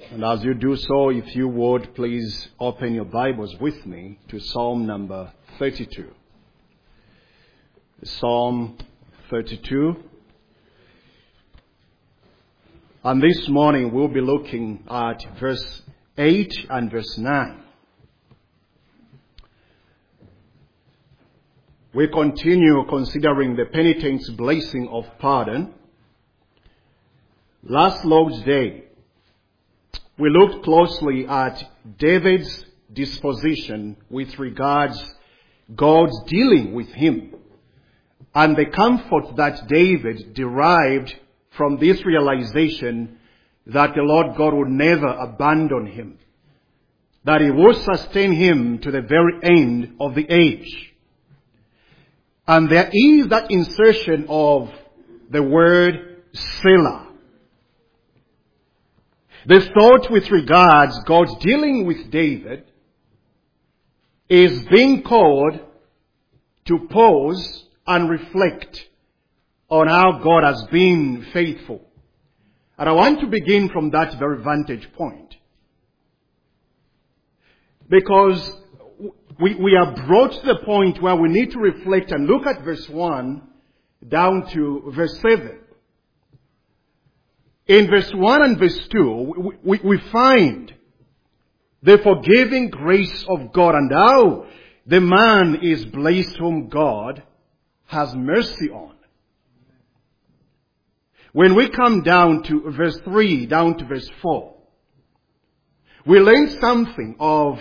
And as you do so, if you would, please open your Bibles with me to Psalm number 32. Psalm 32. And this morning we'll be looking at verse 8 and verse 9. We continue considering the penitent's blessing of pardon. Last Lord's Day, we looked closely at David's disposition with regards God's dealing with him and the comfort that David derived from this realization that the Lord God would never abandon him, that he would sustain him to the very end of the age. And there is that insertion of the word Selah. The thought with regards God's dealing with David is being called to pause and reflect on how God has been faithful. And I want to begin from that very vantage point. Because we are brought to the point where we need to reflect and look at verse 1 down to verse 7. In verse 1 and verse 2, we find the forgiving grace of God and how the man is blessed whom God has mercy on. When we come down to verse 3, down to verse 4, we learn something of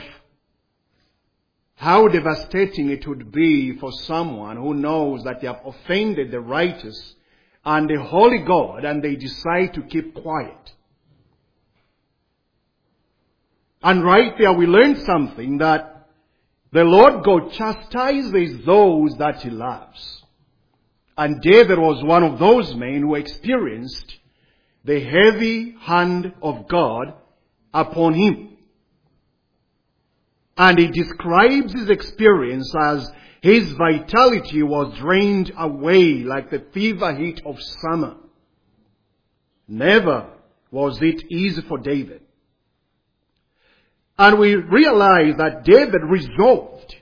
how devastating it would be for someone who knows that they have offended the righteous and the holy God, and they decide to keep quiet. And right there we learn something, that the Lord God chastises those that He loves. And David was one of those men who experienced the heavy hand of God upon him. And he describes his experience as his vitality was drained away like the fever heat of summer. Never was it easy for David. And we realize that David resolved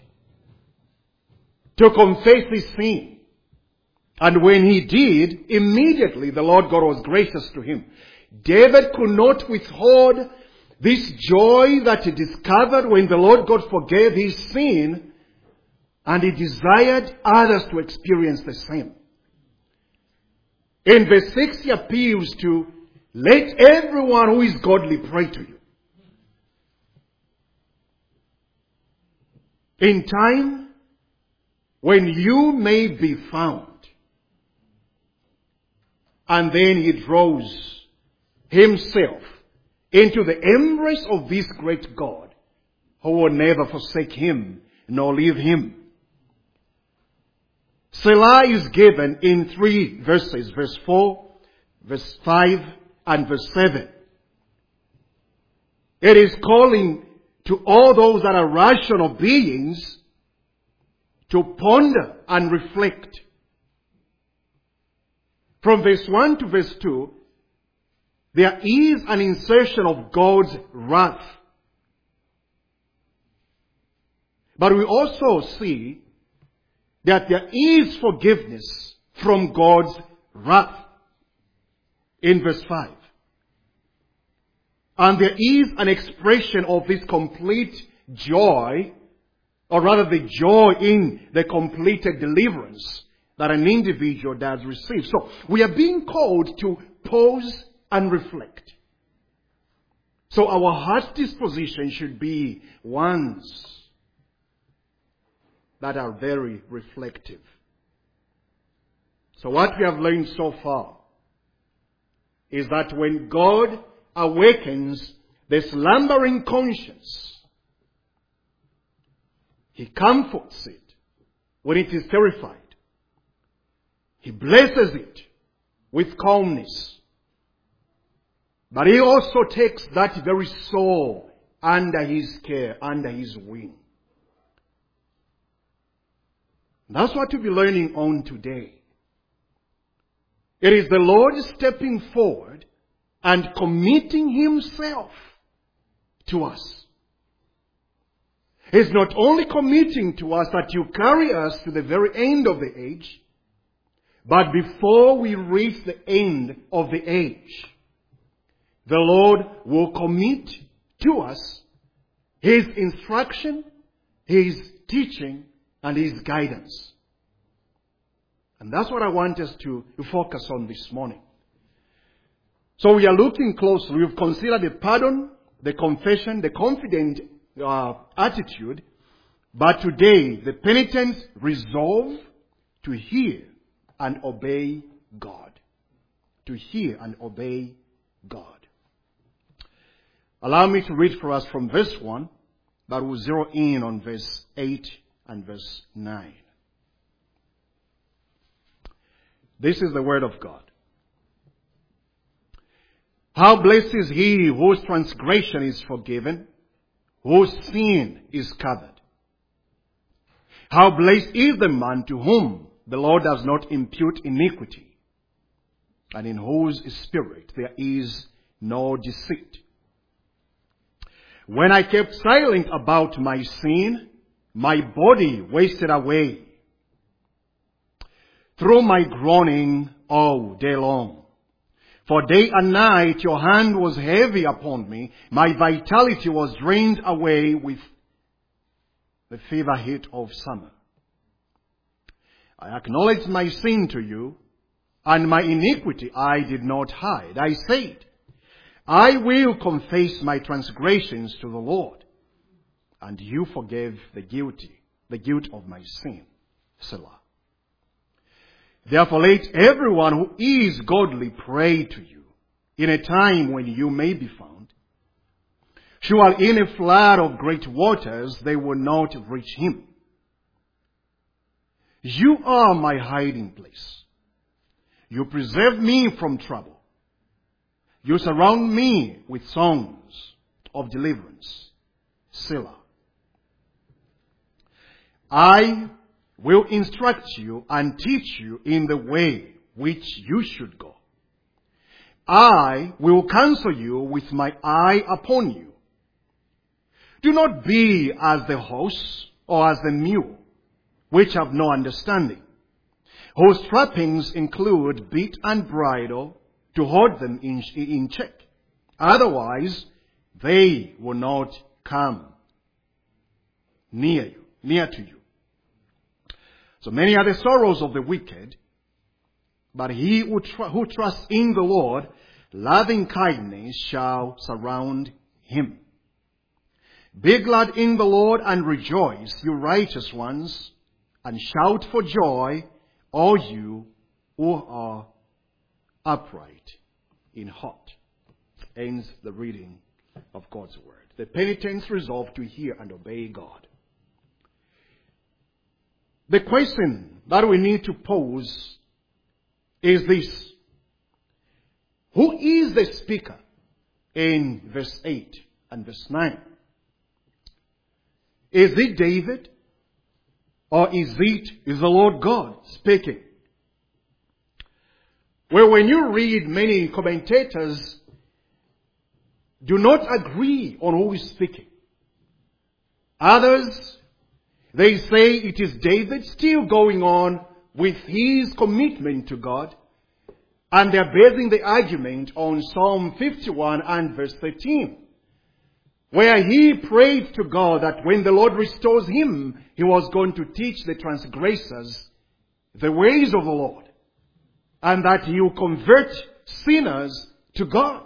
to confess his sin. And when he did, immediately the Lord God was gracious to him. David could not withhold this joy that he discovered when the Lord God forgave his sin. And he desired others to experience the same. In verse 6, he appeals to let everyone who is godly pray to you. In time when you may be found. And then he draws himself into the embrace of this great God who will never forsake him nor leave him. Selah is given in 3 verses, verse 4, verse 5, and verse 7. It is calling to all those that are rational beings to ponder and reflect. From verse 1 to verse 2, there is an insertion of God's wrath. But we also see that there is forgiveness from God's wrath in verse 5. And there is an expression of this complete joy, or rather the joy in the completed deliverance that an individual does receive. So we are being called to pause and reflect. So our heart's disposition should be ones that are very reflective. So what we have learned so far is that when God awakens the slumbering conscience, He comforts it when it is terrified. He blesses it with calmness. But He also takes that very soul under His care, under His wing. That's what we'll be learning on today. It is the Lord stepping forward and committing Himself to us. He's not only committing to us that you carry us to the very end of the age, but before we reach the end of the age, the Lord will commit to us His instruction, His teaching, and His guidance. And that's what I want us to focus on this morning. So we are looking closely. We've considered the pardon, the confession, the confident attitude. But today, the penitent resolve to hear and obey God. To hear and obey God. Allow me to read for us from verse 1, but we'll zero in on verse 8 and verse 9. This is the word of God. How blessed is he whose transgression is forgiven, whose sin is covered. How blessed is the man to whom the Lord does not impute iniquity, and in whose spirit there is no deceit. When I kept silent about my sin, my body wasted away through my groaning all day long. For day and night your hand was heavy upon me. My vitality was drained away with the fever heat of summer. I acknowledged my sin to you, and my iniquity I did not hide. I said, I will confess my transgressions to the Lord, and you forgave the guilt of my sin. Selah. Therefore let everyone who is godly pray to you in a time when you may be found. Surely in a flood of great waters they will not reach him. You are my hiding place. You preserve me from trouble. You surround me with songs of deliverance. Selah. I will instruct you and teach you in the way which you should go. I will counsel you with my eye upon you. Do not be as the horse or as the mule, which have no understanding, whose trappings include bit and bridle to hold them in check. Otherwise, they will not come near to you. So many are the sorrows of the wicked, but he who trusts in the Lord, loving kindness shall surround him. Be glad in the Lord and rejoice, you righteous ones, and shout for joy, all you who are upright in heart. Ends the reading of God's word. The penitents resolve to hear and obey God. The question that we need to pose is this. Who is the speaker in verse 8 and verse 9? Is it David? Or is the Lord God speaking? Well, when you read, many commentators do not agree on who is speaking. Others, they say it is David still going on with his commitment to God. And they are basing the argument on Psalm 51 and verse 13. Where he prayed to God that when the Lord restores him, he was going to teach the transgressors the ways of the Lord. And that he will convert sinners to God.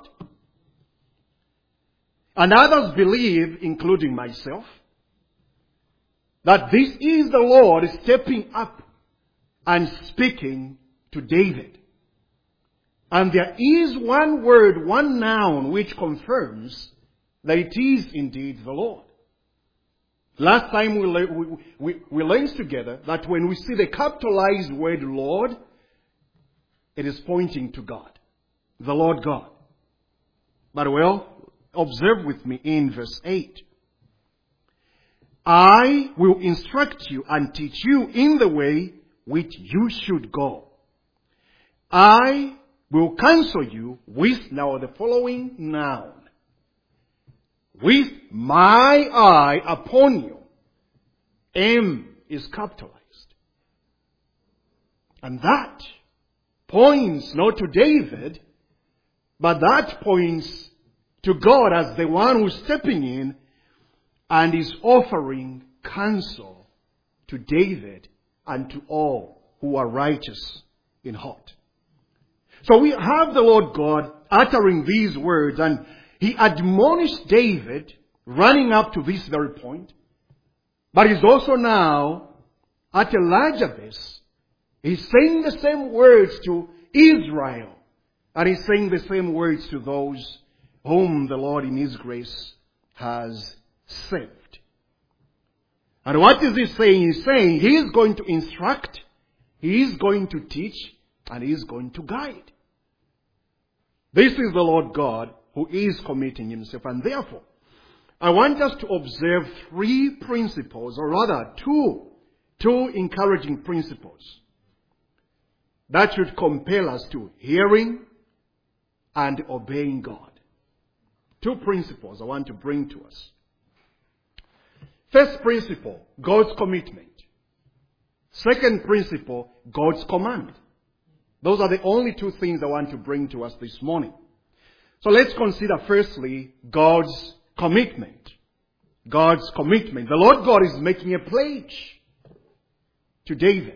And others believe, including myself, that this is the Lord stepping up and speaking to David. And there is one word, one noun, which confirms that it is indeed the Lord. Last time we learned together that when we see the capitalized word Lord, it is pointing to God, the Lord God. But observe with me in verse 8. I will instruct you and teach you in the way which you should go. I will counsel you with now the following noun. with my eye upon you. M is capitalized. And that points not to David, but that points to God as the one who's stepping in and is offering counsel to David and to all who are righteous in heart. So we have the Lord God uttering these words, and he admonished David running up to this very point. But he's also now at a larger base. He's saying the same words to Israel. And he's saying the same words to those whom the Lord in his grace has saved. And what is he saying? He's saying he is going to instruct, he is going to teach, and he is going to guide. This is the Lord God who is committing himself. And therefore, I want us to observe three principles, or rather two encouraging principles that should compel us to hearing and obeying God. Two principles I want to bring to us. First principle, God's commitment. Second principle, God's command. Those are the only two things I want to bring to us this morning. So let's consider firstly God's commitment. God's commitment. The Lord God is making a pledge to David.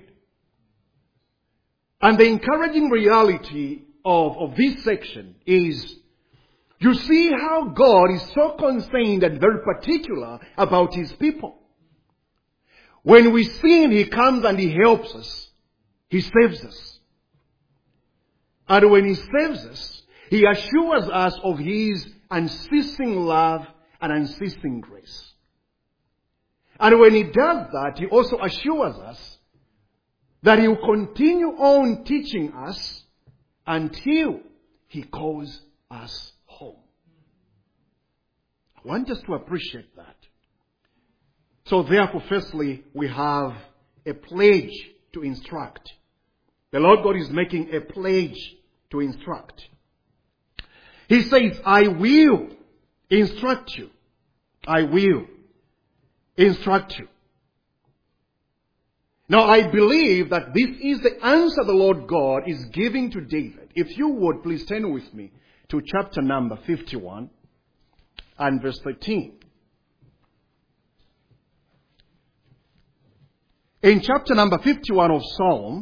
And the encouraging reality of this section is, you see how God is so concerned and very particular about his people. When we sin, he comes and he helps us. He saves us. And when he saves us, he assures us of his unceasing love and unceasing grace. And when he does that, he also assures us that he will continue on teaching us until he calls us home. I want us to appreciate that. So therefore, firstly, we have a pledge to instruct. The Lord God is making a pledge to instruct. He says, I will instruct you. I will instruct you. Now, I believe that this is the answer the Lord God is giving to David. If you would, please turn with me to chapter number 51 and verse 13. In chapter number 51 of Psalm,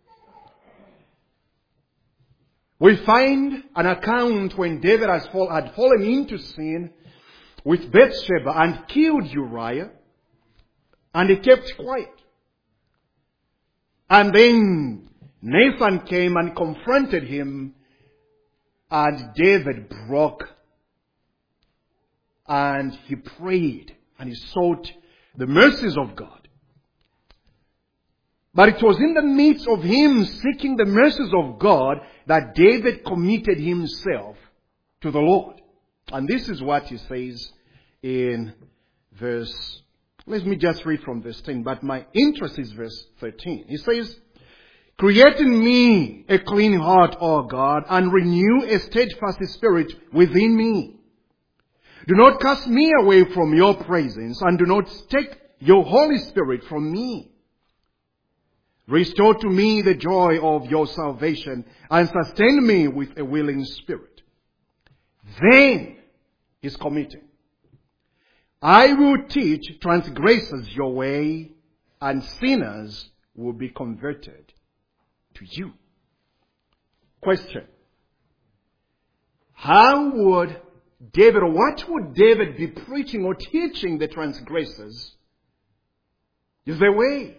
we find an account when David had fallen into sin with Bathsheba and killed Uriah, and he kept quiet. And then Nathan came and confronted him, and David broke, and he prayed, and he sought the mercies of God. But it was in the midst of him seeking the mercies of God that David committed himself to the Lord. And this is what he says in verse, let me just read from verse 10, but my interest is verse 13. He says, create in me a clean heart, O God, and renew a steadfast spirit within me. Do not cast me away from your presence, and do not take your Holy Spirit from me. Restore to me the joy of your salvation, and sustain me with a willing spirit. Then he's committing. I will teach transgressors your way, and sinners will be converted to you. Question. How would David, or what would David be preaching or teaching the transgressors? Is there a way?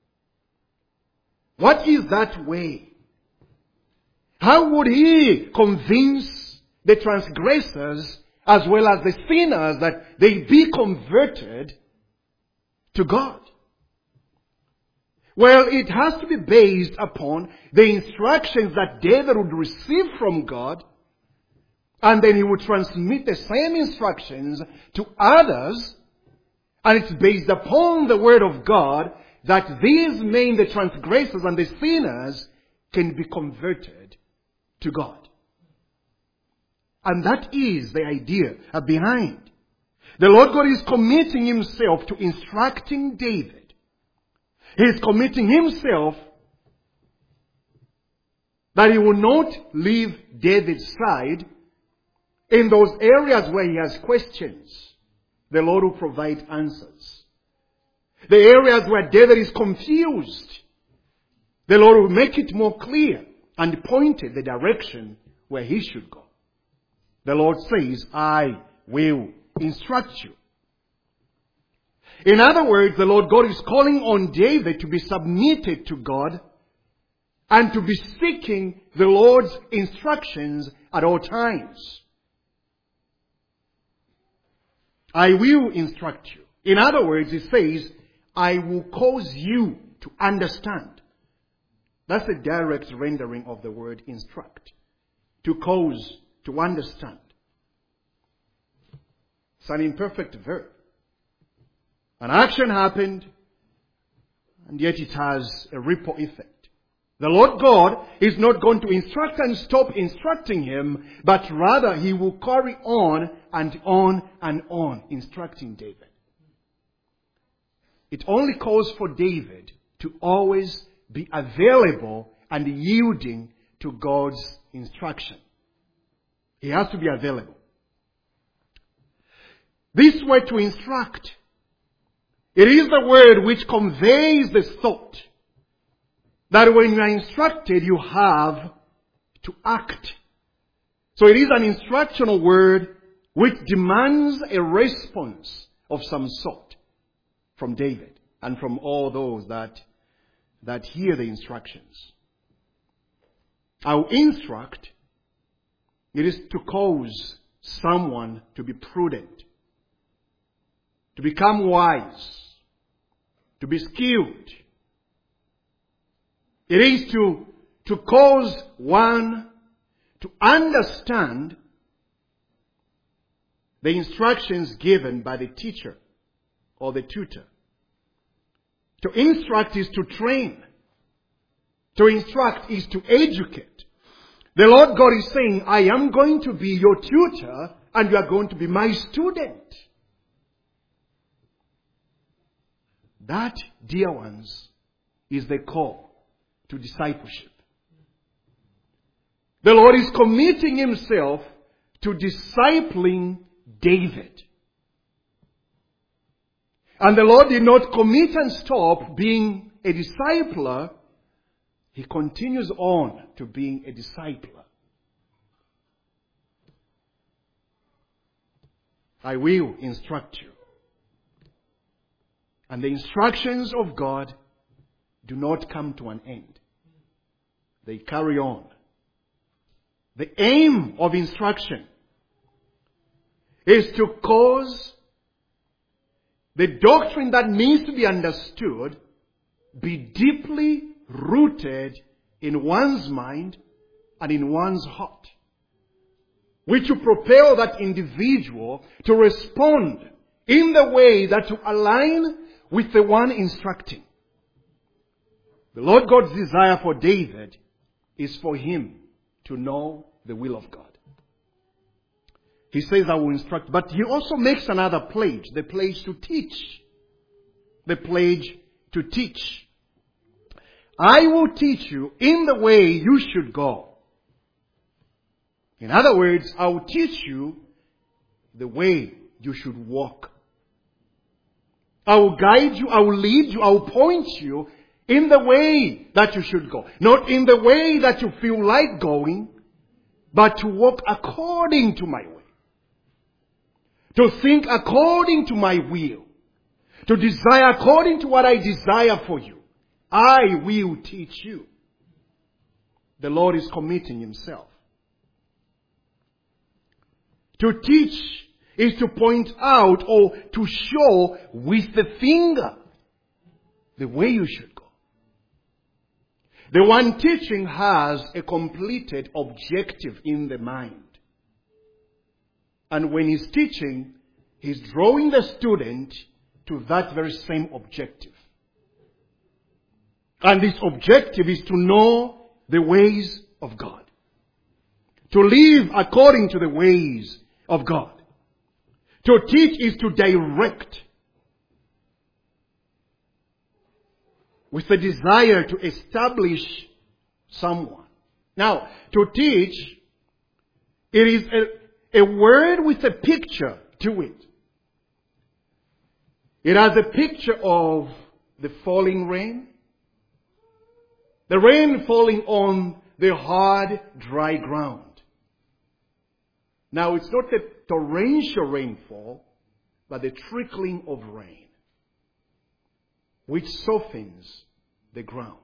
What is that way? How would he convince the transgressors as well as the sinners that they be converted to God? Well, it has to be based upon the instructions that David would receive from God, and then he would transmit the same instructions to others, and it's based upon the Word of God that these men, the transgressors and the sinners, can be converted to God. And that is the idea behind The Lord God is committing himself to instructing David. He is committing himself that he will not leave David's side in those areas where he has questions. The Lord will provide answers. The areas where David is confused, the Lord will make it more clear and point the direction where he should go. The Lord says, I will instruct you. In other words, the Lord God is calling on David to be submitted to God and to be seeking the Lord's instructions at all times. I will instruct you. In other words, it says, I will cause you to understand. That's a direct rendering of the word instruct. To cause, to understand. It's an imperfect verb. An action happened, and yet it has a ripple effect. The Lord God is not going to instruct and stop instructing him, but rather he will carry on and on and on instructing David. It only calls for David to always be available and yielding to God's instruction. He has to be available. This word to instruct, it is the word which conveys the thought that when you are instructed, you have to act. So it is an instructional word which demands a response of some sort from David and from all those that hear the instructions. I will instruct, it is to cause someone to be prudent, to become wise, to be skilled. It is to cause one to understand the instructions given by the teacher or the tutor. To instruct is to train. To instruct is to educate. The Lord God is saying, I am going to be your tutor and you are going to be my student. That, dear ones, is the call to discipleship. The Lord is committing himself to discipling David. And the Lord did not commit and stop being a discipler. He continues on to being a discipler. I will instruct you. And the instructions of God do not come to an end. They carry on. The aim of instruction is to cause the doctrine that needs to be understood be deeply rooted in one's mind and in one's heart, which will propel that individual to respond in the way that will align with the one instructing. The Lord God's desire for David is for him to know the will of God. He says, I will instruct. But he also makes another pledge, the pledge to teach. The pledge to teach. I will teach you in the way you should go. In other words, I will teach you the way you should walk. I will guide you, I will lead you, I will point you in the way that you should go. Not in the way that you feel like going, but to walk according to my way. To think according to my will. To desire according to what I desire for you. I will teach you. The Lord is committing himself. To teach is to point out or to show with the finger the way you should go. The one teaching has a completed objective in the mind. And when he's teaching, he's drawing the student to that very same objective. And this objective is to know the ways of God. To live according to the ways of God. To teach is to direct with the desire to establish someone. Now, to teach, it is a word with a picture to it. It has a picture of the falling rain. The rain falling on the hard, dry ground. Now, it's not a torrential rainfall, but the trickling of rain, which softens the ground.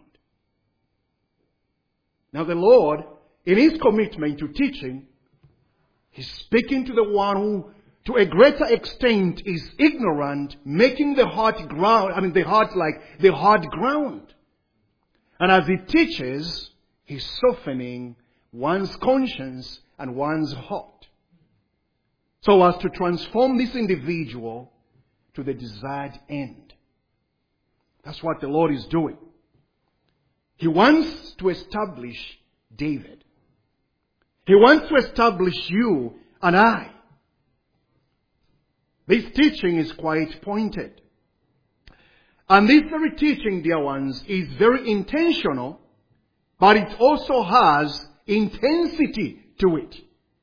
Now, the Lord, in His commitment to teaching, He's speaking to the one who, to a greater extent, is ignorant, making the hard ground, the heart like the hard ground. And as He teaches, He's softening one's conscience and one's heart, so as to transform this individual to the desired end. That's what the Lord is doing. He wants to establish David. He wants to establish you and I. This teaching is quite pointed. And this very teaching, dear ones, is very intentional, but it also has intensity to it.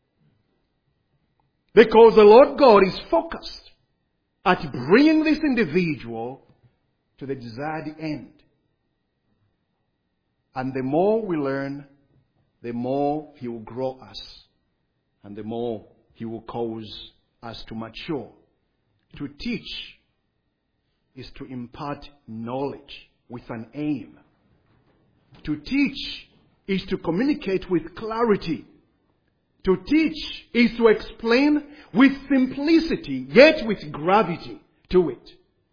Because the Lord God is focused at bringing this individual to the desired end. And the more we learn, the more He will grow us. And the more He will cause us to mature. To teach is to impart knowledge with an aim. To teach is to communicate with clarity. To teach is to explain with simplicity, yet with gravity to it.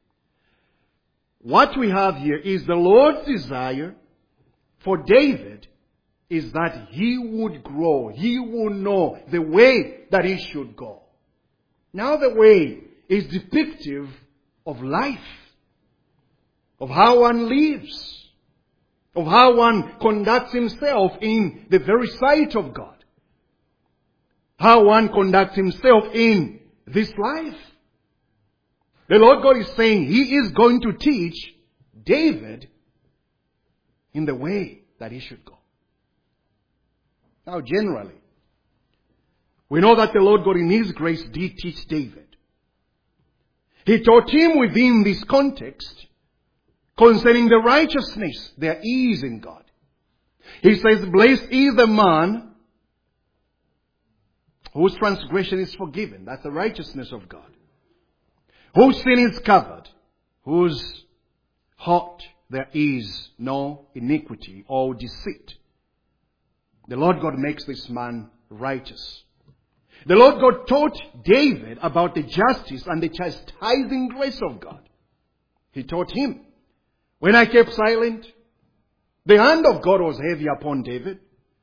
What we have here is the Lord's desire for David is that he would grow. He will know the way that he should go. Now the way is depictive of life, of how one lives, of how one conducts himself in the very sight of God. How one conducts himself in this life. The Lord God is saying He is going to teach David in the way that he should go. Now generally, we know that the Lord God in His grace did teach David. He taught him within this context concerning the righteousness there is in God. He says, blessed is the man whose transgression is forgiven. That's the righteousness of God. Whose sin is covered. Whose heart there is no iniquity or deceit. The Lord God makes this man righteous. The Lord God taught David about the justice and the chastising grace of God. He taught him. When I kept silent, the hand of God was heavy upon David.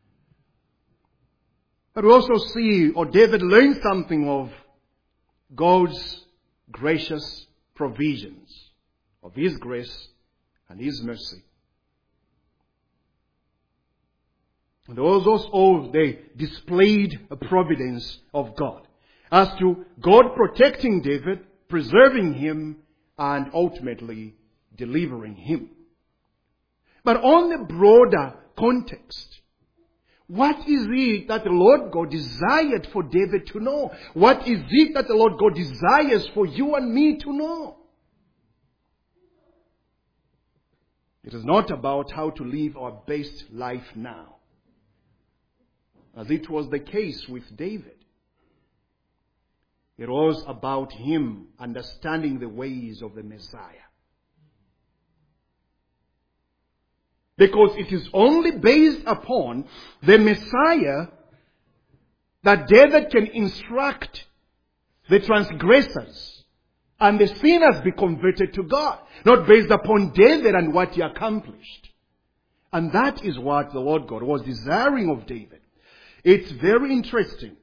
But we also see, or David learned something of God's gracious provisions, of His grace and His mercy. And also they displayed a providence of God as to God protecting David, preserving him, and ultimately delivering him. But on the broader context, what is it that the Lord God desired for David to know? What is it that the Lord God desires for you and me to know? It is not about how to live our best life now, as it was the case with David. It was about him understanding the ways of the Messiah. Because it is only based upon the Messiah that David can instruct the transgressors and the sinners be converted to God. Not based upon David and what he accomplished. And that is what the Lord God was desiring of David. It's very interesting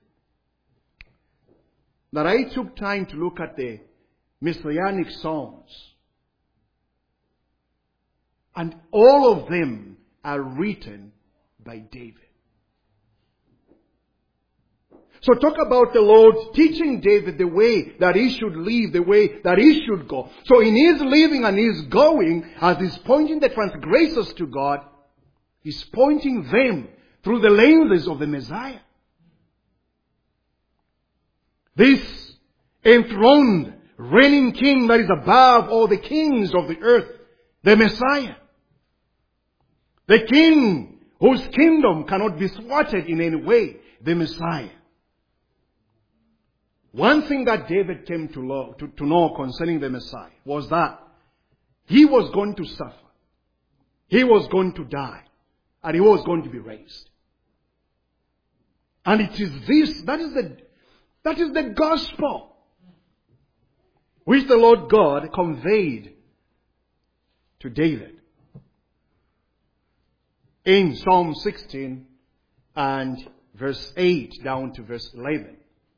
that I took time to look at the Messianic Psalms. And all of them are written by David. So talk about the Lord teaching David the way that he should live, the way that he should go. So in his living and his going, as he's pointing the transgressors to God, he's pointing them through the lenses of the Messiah. This enthroned, reigning king that is above all the kings of the earth, the Messiah. The king whose kingdom cannot be thwarted in any way, the Messiah. One thing that David came to know concerning the Messiah was that he was going to suffer. He was going to die. And he was going to be raised. And it is this, that is the gospel which the Lord God conveyed to David in Psalm 16 and verse 8 down to verse 11.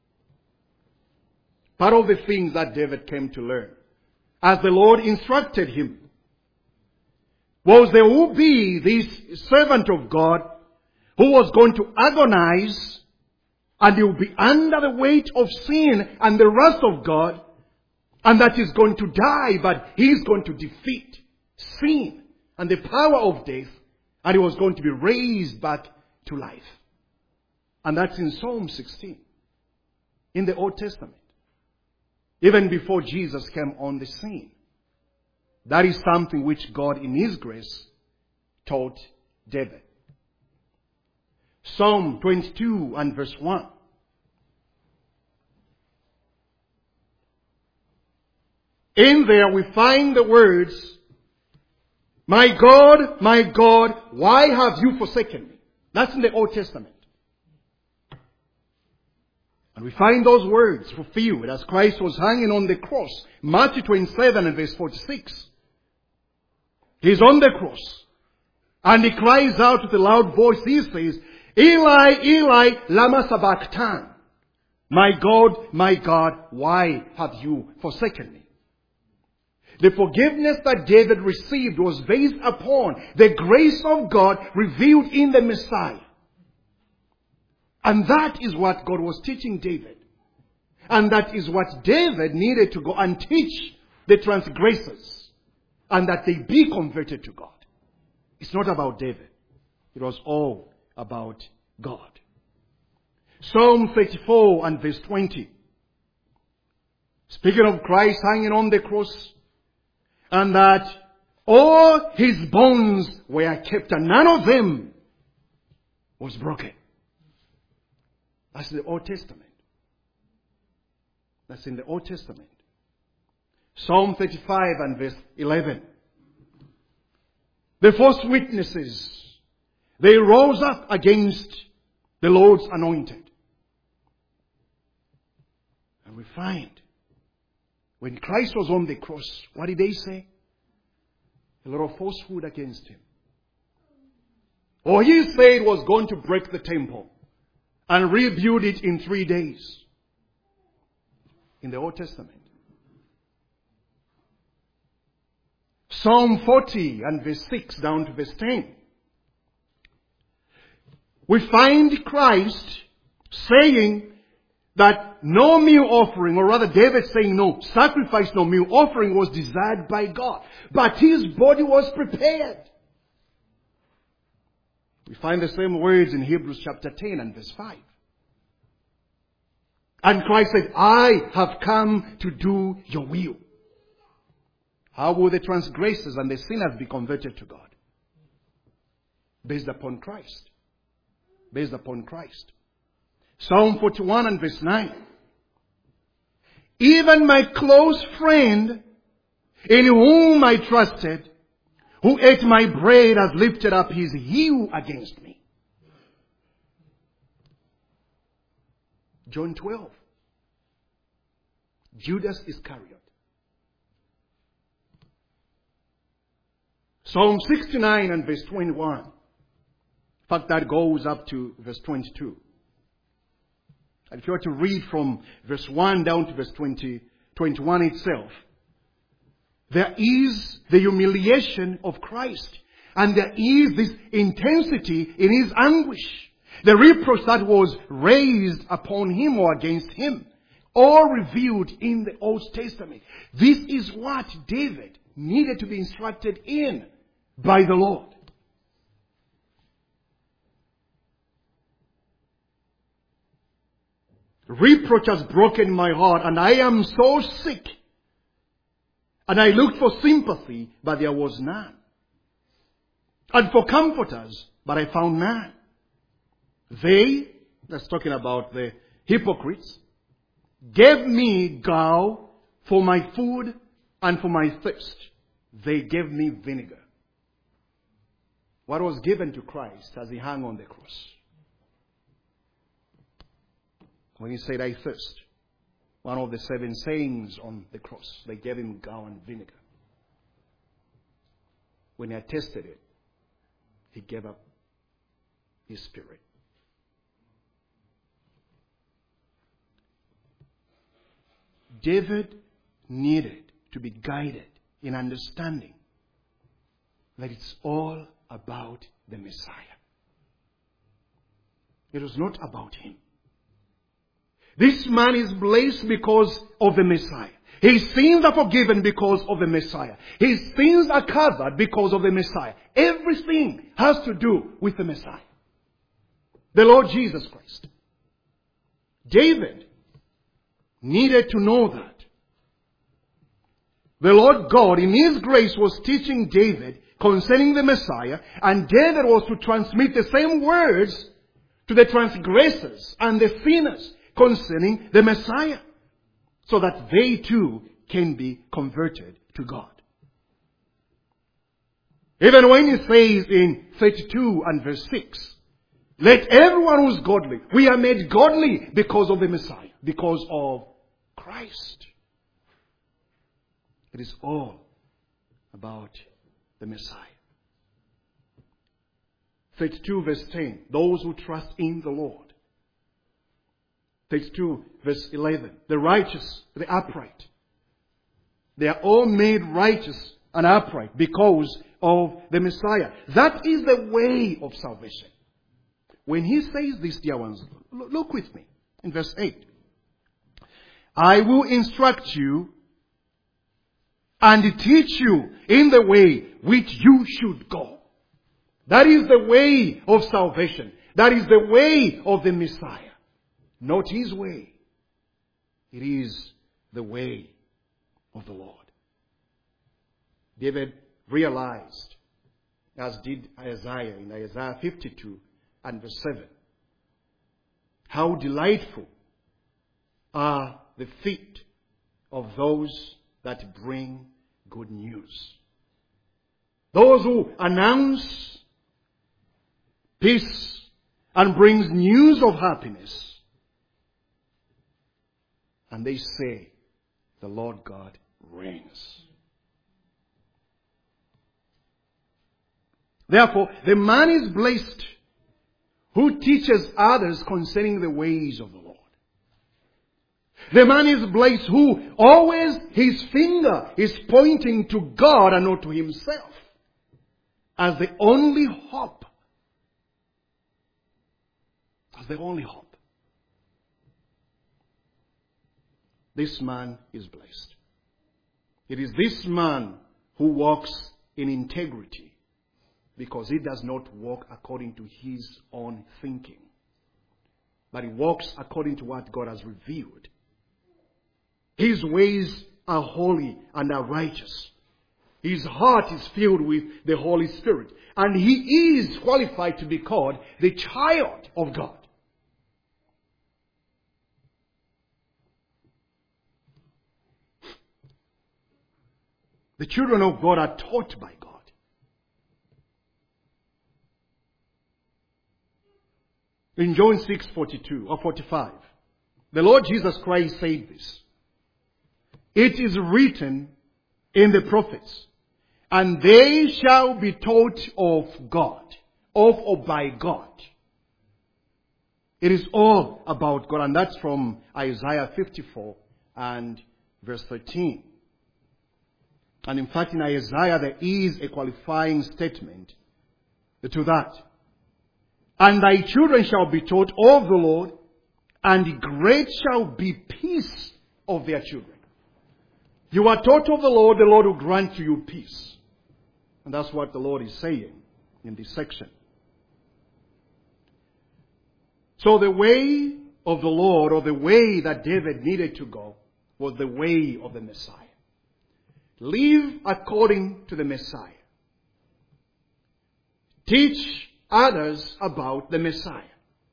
Part of the things that David came to learn, as the Lord instructed him, was there will be this servant of God who was going to agonize, and he will be under the weight of sin and the wrath of God, and that he's going to die, but he's going to defeat sin and the power of death, and he was going to be raised back to life. And that's in Psalm 16, in the Old Testament. Even before Jesus came on the scene. That is something which God in His grace taught David. Psalm 22 and verse 1. In there we find the words, my God, why have you forsaken me? That's in the Old Testament. And we find those words fulfilled as Christ was hanging on the cross. Matthew 27 and verse 46. He's on the cross. And he cries out with a loud voice. He says, Eli, Eli, lama sabachthani. My God, why have you forsaken me? The forgiveness that David received was based upon the grace of God revealed in the Messiah. And that is what God was teaching David. And that is what David needed to go and teach the transgressors. And that they be converted to God. It's not about David. It was all about God. Psalm 34 and verse 20. Speaking of Christ hanging on the cross. And that all his bones were kept and none of them was broken. That's the Old Testament. That's in the Old Testament. Psalm 35 and verse 11. The false witnesses, they rose up against the Lord's anointed. And we find, when Christ was on the cross, what did they say? A lot of falsehood against him. Or he said was going to break the temple and rebuild it in 3 days. In the Old Testament. Psalm 40 and verse 6 down to verse 10. We find Christ saying that no meal offering, or rather David saying no sacrifice, no meal offering was desired by God. But his body was prepared. We find the same words in Hebrews chapter 10 and verse 5. And Christ said, I have come to do your will. How will the transgressors and the sinners be converted to God? Based upon Christ. Based upon Christ. Psalm 41 and verse 9. Even my close friend, in whom I trusted, who ate my bread, has lifted up his heel against me. John 12. Judas Iscariot. Psalm 69 and verse 21. In fact, that goes up to verse 22. And if you were to read from verse 1 down to verse 21 itself, there is the humiliation of Christ. And there is this intensity in his anguish. the reproach that was raised upon him or against him, all revealed in the Old Testament. This is what David needed to be instructed in by the Lord. Reproach has broken my heart, and I am so sick. And I looked for sympathy, but there was none. And for comforters, but I found none. They, that's talking about the hypocrites, gave me gall for my food and for my thirst. They gave me vinegar. What was given to Christ as he hung on the cross? When he said, I thirst, one of the 7 sayings on the cross, they gave him gall and vinegar. When he tasted it, he gave up his spirit. David needed to be guided in understanding that it's all about the Messiah. It was not about him. This man is blessed because of the Messiah. His sins are forgiven because of the Messiah. His sins are covered because of the Messiah. Everything has to do with the Messiah. The Lord Jesus Christ. David needed to know that. The Lord God in His grace was teaching David concerning the Messiah, and David was to transmit the same words to the transgressors and the sinners concerning the Messiah, so that they too can be converted to God. Even when he says in 32 and verse 6, let everyone who is godly, we are made godly because of the Messiah, because of Christ. It is all about the Messiah. 32 verse 10, those who trust in the Lord. 32 verse 11, the righteous, the upright. They are all made righteous and upright because of the Messiah. That is the way of salvation. When he says this, dear ones, look with me in verse 8. I will instruct you and teach you in the way which you should go. That is the way of salvation. That is the way of the Messiah. Not his way. It is the way of the Lord. David realized, as did Isaiah in Isaiah 52 and verse 7, how delightful are the feet of those that bring good news. Those who announce peace and brings news of happiness. And they say, the Lord God reigns. Therefore, the man is blessed who teaches others concerning the ways of the Lord. The man is blessed who always his finger is pointing to God and not to himself as the only hope. As the only hope. This man is blessed. It is this man who walks in integrity because he does not walk according to his own thinking, but he walks according to what God has revealed. His ways are holy and are righteous. His heart is filled with the Holy Spirit, and he is qualified to be called the child of God. The children of God are taught by God. In John 6:42 or 45, the Lord Jesus Christ said this. It is written in the prophets, and they shall be taught of God, of or by God. It is all about God, and that's from Isaiah 54 and verse 13. And in fact, in Isaiah, there is a qualifying statement to that. And thy children shall be taught of the Lord, and great shall be peace of their children. You are taught of the Lord will grant to you peace. And that's what the Lord is saying in this section. So the way of the Lord, or the way that David needed to go, was the way of the Messiah. Live according to the Messiah. Teach others about the Messiah.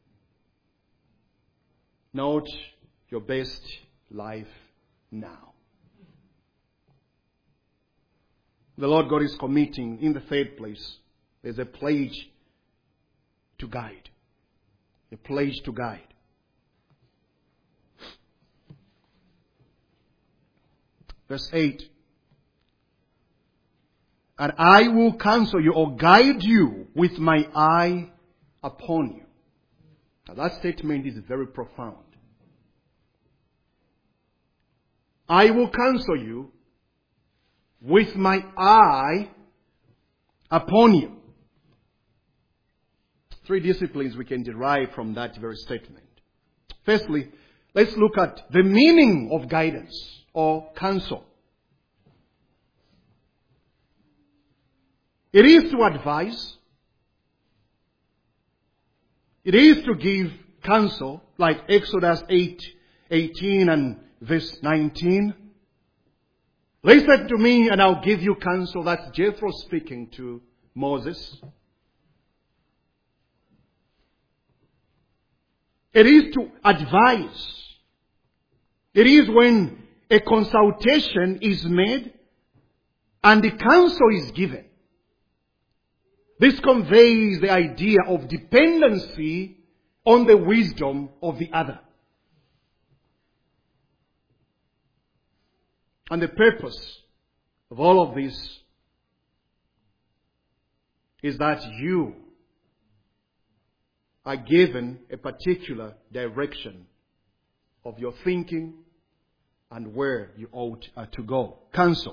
Note your best life now. The Lord God is committing, in the third place, there's a pledge to guide. A pledge to guide. Verse 8. And I will counsel you or guide you with my eye upon you. Now that statement is very profound. I will counsel you with my eye upon you. 3 disciplines we can derive from that very statement. Firstly, let's look at the meaning of guidance or counsel. It is to advise. It is to give counsel, like Exodus 8:18 and verse 19. Listen to me and I'll give you counsel. That's Jethro speaking to Moses. It is to advise. It is when a consultation is made and the counsel is given. This conveys the idea of dependency on the wisdom of the other. And the purpose of all of this is that you are given a particular direction of your thinking and where you ought to go. Counsel.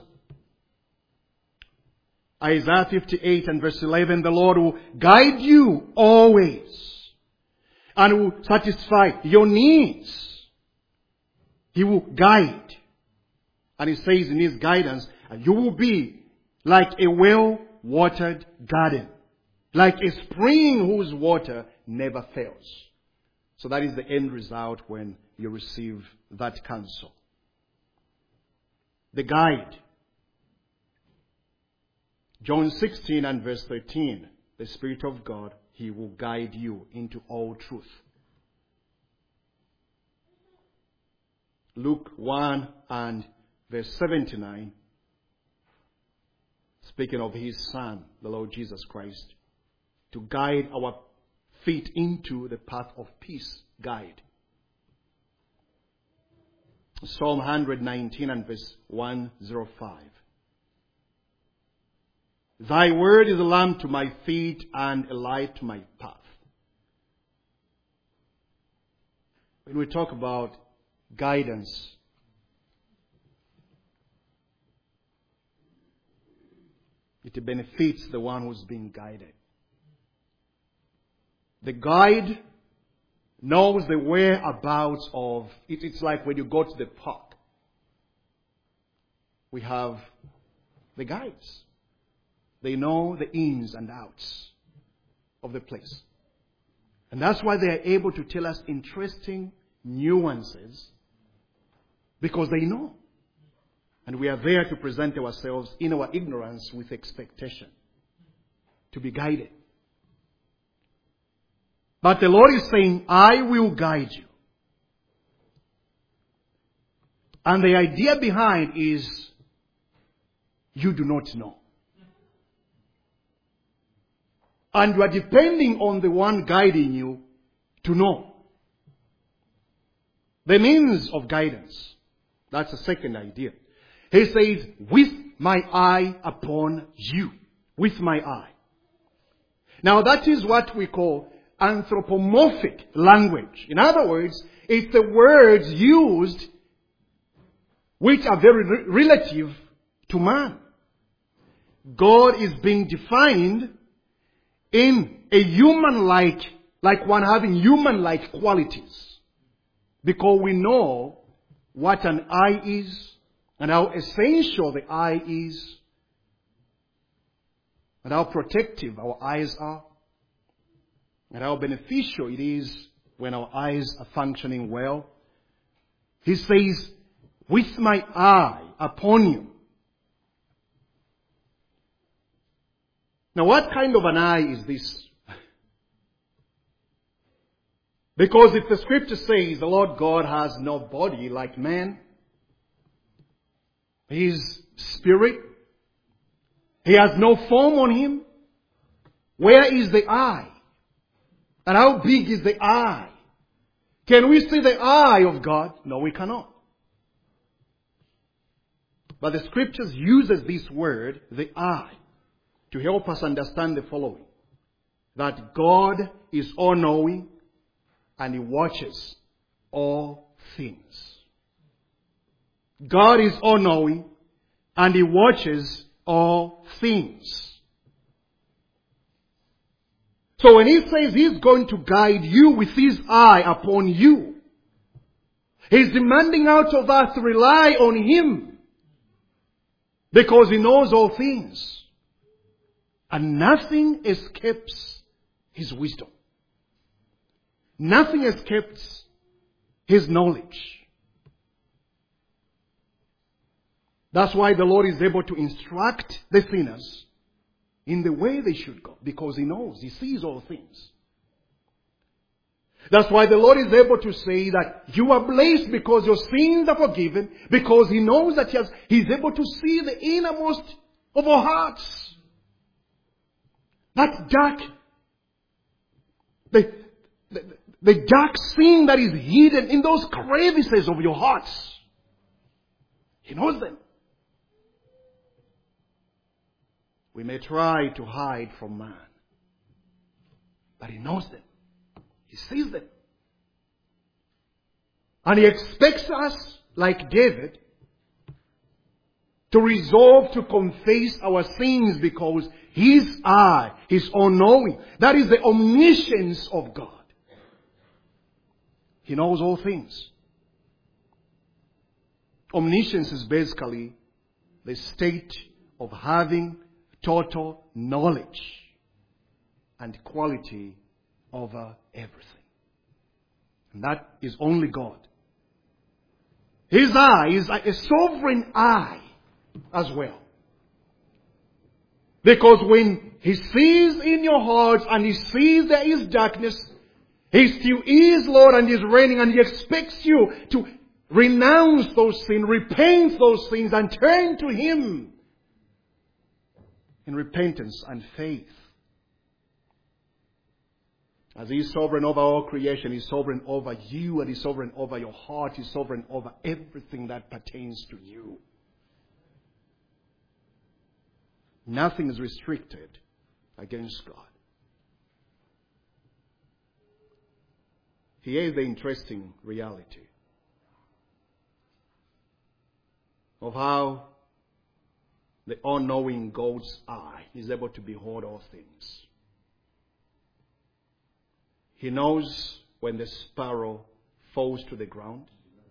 Isaiah 58 and verse 11, the Lord will guide you always and will satisfy your needs. He will guide. And he says in his guidance, you will be like a well-watered garden, like a spring whose water never fails. So that is the end result when you receive that counsel. The guide. John 16 and verse 13, the Spirit of God, He will guide you into all truth. Luke 1 and verse 79, speaking of His Son, the Lord Jesus Christ, to guide our feet into the path of peace. Guide. Psalm 119 and verse 105. Thy word is a lamp to my feet and a light to my path. When we talk about guidance, it benefits the one who's being guided. The guide knows the whereabouts of it. It's like when you go to the park. We have the guides. They know the ins and outs of the place. And that's why they are able to tell us interesting nuances, because they know. And we are there to present ourselves in our ignorance with expectation, to be guided. But the Lord is saying, I will guide you. And the idea behind is, you do not know. And you are depending on the one guiding you to know. The means of guidance. That's the second idea. He says, with my eye upon you. With my eye. Now that is what we call anthropomorphic language. In other words, it's the words used which are very relative to man. God is being defined in a human-like like one having human-like qualities. Because we know what an eye is and how essential the eye is and how protective our eyes are and how beneficial it is when our eyes are functioning well. He says, with my eye upon you. Now what kind of an eye is this? Because if the scripture says the Lord God has no body like man, He is spirit, He has no form on Him, where is the eye? And how big is the eye? Can we see the eye of God? No, we cannot. But the scriptures uses this word, the eye, to help us understand the following. That God is all-knowing and He watches all things. God is all-knowing and He watches all things. So when He says He's going to guide you with His eye upon you, He's demanding out of us to rely on Him because He knows all things. And nothing escapes His wisdom. Nothing escapes His knowledge. That's why the Lord is able to instruct the sinners in the way they should go. Because He knows, He sees all things. That's why the Lord is able to say that you are blessed because your sins are forgiven. Because He knows that He's able to see the innermost of our hearts. That dark, the dark sin that is hidden in those crevices of your hearts. He knows them. We may try to hide from man, but He knows them. He sees them. And He expects us, like David, to resolve to confess our sins because His eye is all-knowing. That is the omniscience of God. He knows all things. Omniscience is basically the state of having total knowledge and quality over everything. And that is only God. His eye is like a sovereign eye as well. Because when He sees in your hearts and He sees there is darkness, He still is Lord and is reigning, and He expects you to renounce those sins, repent those things and turn to Him in repentance and faith. As He is sovereign over all creation, He is sovereign over you, and He is sovereign over your heart. He is sovereign over everything that pertains to you. Nothing is restricted against God. Here is the interesting reality of how the all-knowing God's eye is able to behold all things. He knows when the sparrow falls to the ground.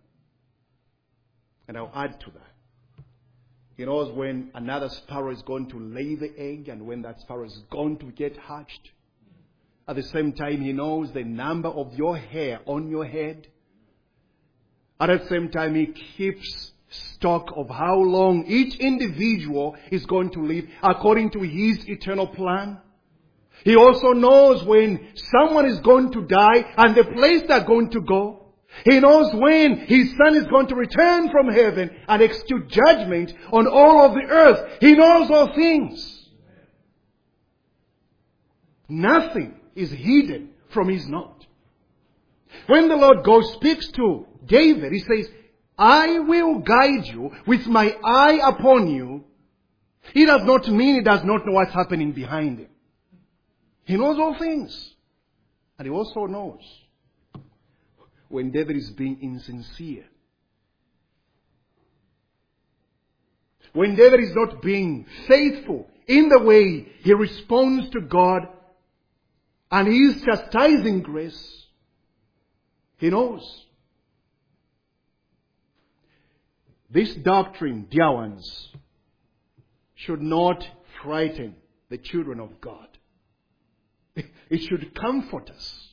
And I'll add to that. He knows when another sparrow is going to lay the egg and when that sparrow is going to get hatched. At the same time, He knows the number of your hair on your head. At the same time, He keeps stock of how long each individual is going to live according to His eternal plan. He also knows when someone is going to die and the place they're going to go. He knows when His Son is going to return from heaven and execute judgment on all of the earth. He knows all things. Nothing is hidden from His knowledge. When the Lord God speaks to David, He says, I will guide you with my eye upon you. He does not mean He does not know what's happening behind Him. He knows all things. And He also knows when David is being insincere. When David is not being faithful in the way he responds to God and His chastising grace, He knows. This doctrine, dear ones, should not frighten the children of God. It should comfort us.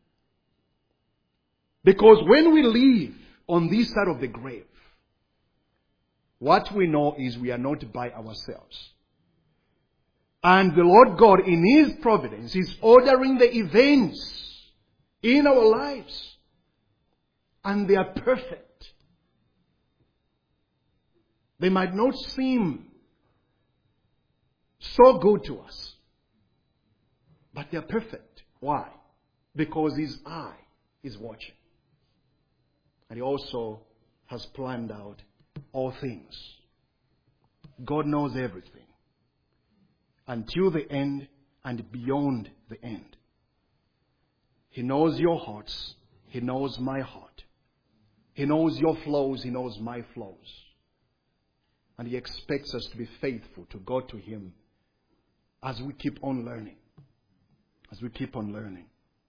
Because when we live on this side of the grave, what we know is we are not by ourselves. And the Lord God, in His providence, is ordering the events in our lives. And they are perfect. They might not seem so good to us, but they are perfect. Why? Because His eye is watching. And He also has planned out all things. God knows everything. Until the end and beyond the end. He knows your hearts. He knows my heart. He knows your flows. He knows my flows. And He expects us to be faithful to go to Him as we keep on learning. As we keep on learning.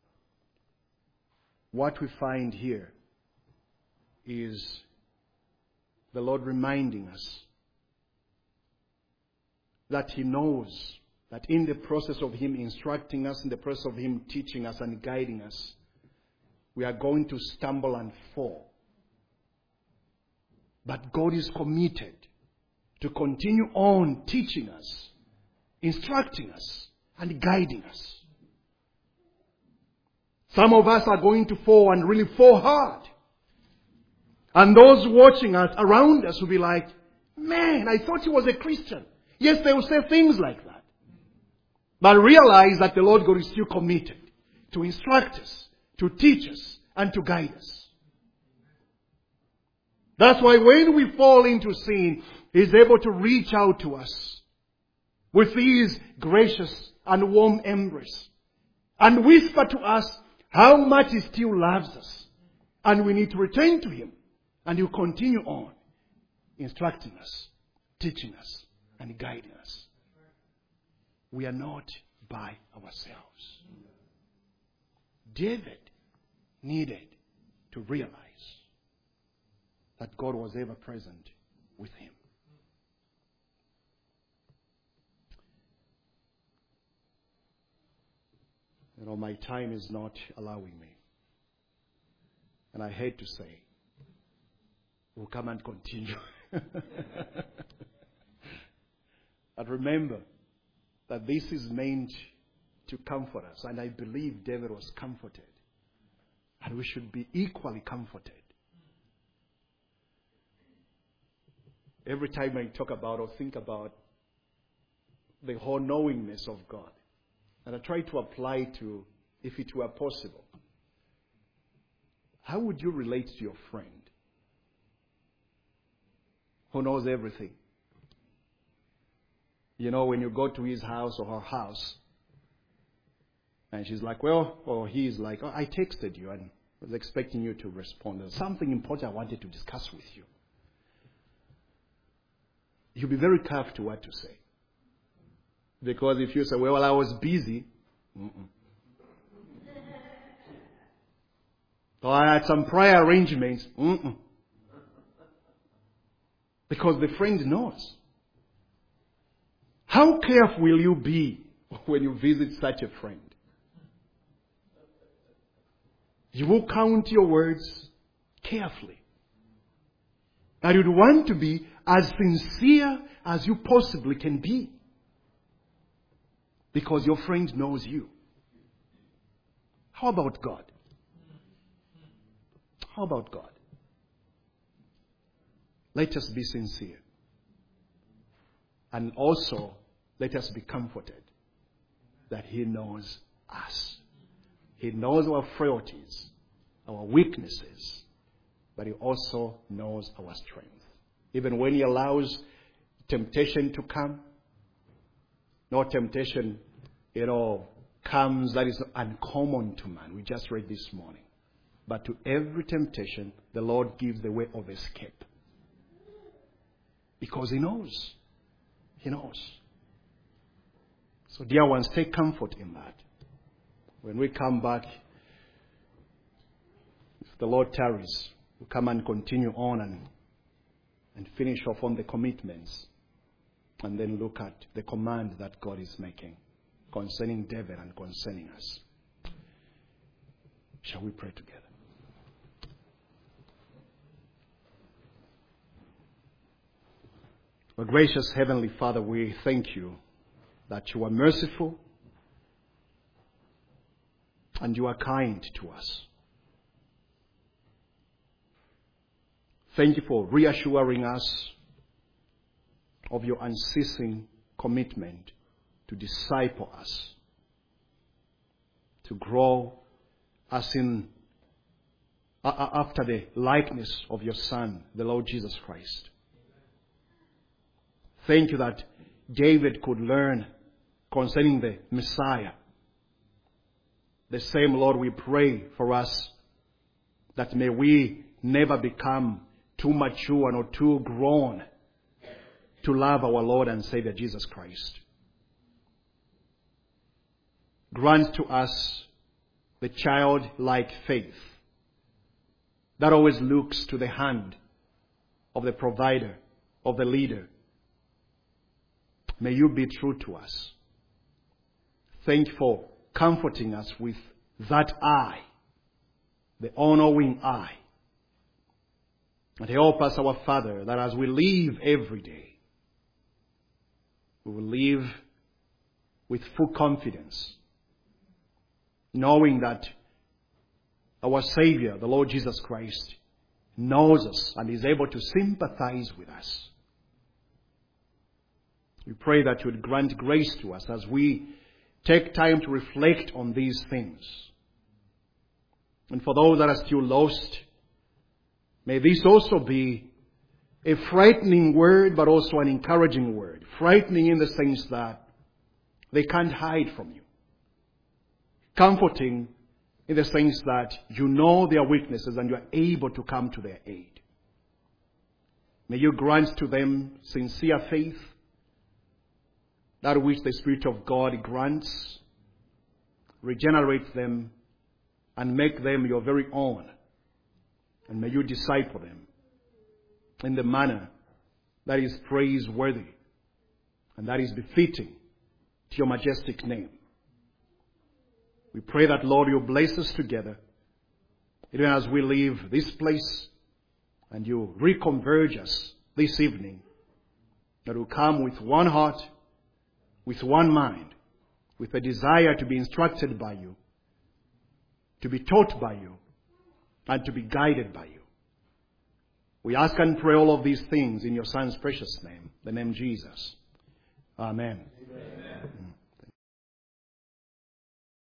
What we find here is the Lord reminding us that He knows that in the process of Him instructing us, in the process of Him teaching us and guiding us, we are going to stumble and fall. But God is committed to continue on teaching us, instructing us, and guiding us. Some of us are going to fall and really fall hard. And those watching us around us will be like, man, I thought he was a Christian. Yes, they will say things like that. But realize that the Lord God is still committed to instruct us, to teach us, and to guide us. That's why when we fall into sin, He is able to reach out to us with His gracious and warm embrace and whisper to us how much He still loves us. And we need to return to Him. And He'll continue on instructing us, teaching us, and guiding us. We are not by ourselves. David needed to realize that God was ever present with him. You know, my time is not allowing me. And I hate to say, we'll come and continue. But remember that this is meant to comfort us. And I believe David was comforted. And we should be equally comforted. Every time I talk about or think about the whole knowingness of God, and I try to apply to, if it were possible, how would you relate to your friend who knows everything? You know, when you go to his house or her house, and she's like, well, or he's like, oh, I texted you and was expecting you to respond. There's something important I wanted to discuss with you. You'll be very careful what to say. Because if you say, well, I was busy, or I had some prior arrangements, because the friend knows. How careful will you be when you visit such a friend? You will count your words carefully. And you'd want to be as sincere as you possibly can be. Because your friend knows you. How about God? How about God? Let us be sincere. And also, let us be comforted that He knows us. He knows our frailties, our weaknesses, but He also knows our strength. Even when He allows temptation to come, no temptation, comes that is uncommon to man. We just read this morning. But to every temptation, the Lord gives the way of escape. Because He knows. He knows. So dear ones, take comfort in that. When we come back, if the Lord tarries, we'll come and continue on and finish off on the commitments. And then look at the command that God is making concerning David and concerning us. Shall we pray together? Our gracious Heavenly Father, we thank you that you are merciful and you are kind to us. Thank you for reassuring us of your unceasing commitment to disciple us, to grow us in after the likeness of your Son, the Lord Jesus Christ. Thank you that David could learn concerning the Messiah. The same, Lord, we pray for us, that may we never become too mature or too grown to love our Lord and Savior Jesus Christ. Grant to us the childlike faith that always looks to the hand of the provider, of the leader. May you be true to us. Thank you for comforting us with that eye, the all-knowing eye. And help us, our Father, that as we live every day, we will live with full confidence, knowing that our Savior, the Lord Jesus Christ, knows us and is able to sympathize with us. We pray that you would grant grace to us as we take time to reflect on these things. And for those that are still lost, may this also be a frightening word, but also an encouraging word. Frightening in the sense that they can't hide from you. Comforting in the sense that you know their weaknesses and you are able to come to their aid. May you grant to them sincere faith, that which the Spirit of God grants. Regenerate them and make them your very own. And may you disciple them in the manner that is praiseworthy and that is befitting to your majestic name. We pray that, Lord, you bless us together, even as we leave this place and you reconverge us this evening, that we'll come with one heart, with one mind, with a desire to be instructed by you, to be taught by you, and to be guided by you. We ask and pray all of these things in your Son's precious name, the name Jesus. Amen. Amen.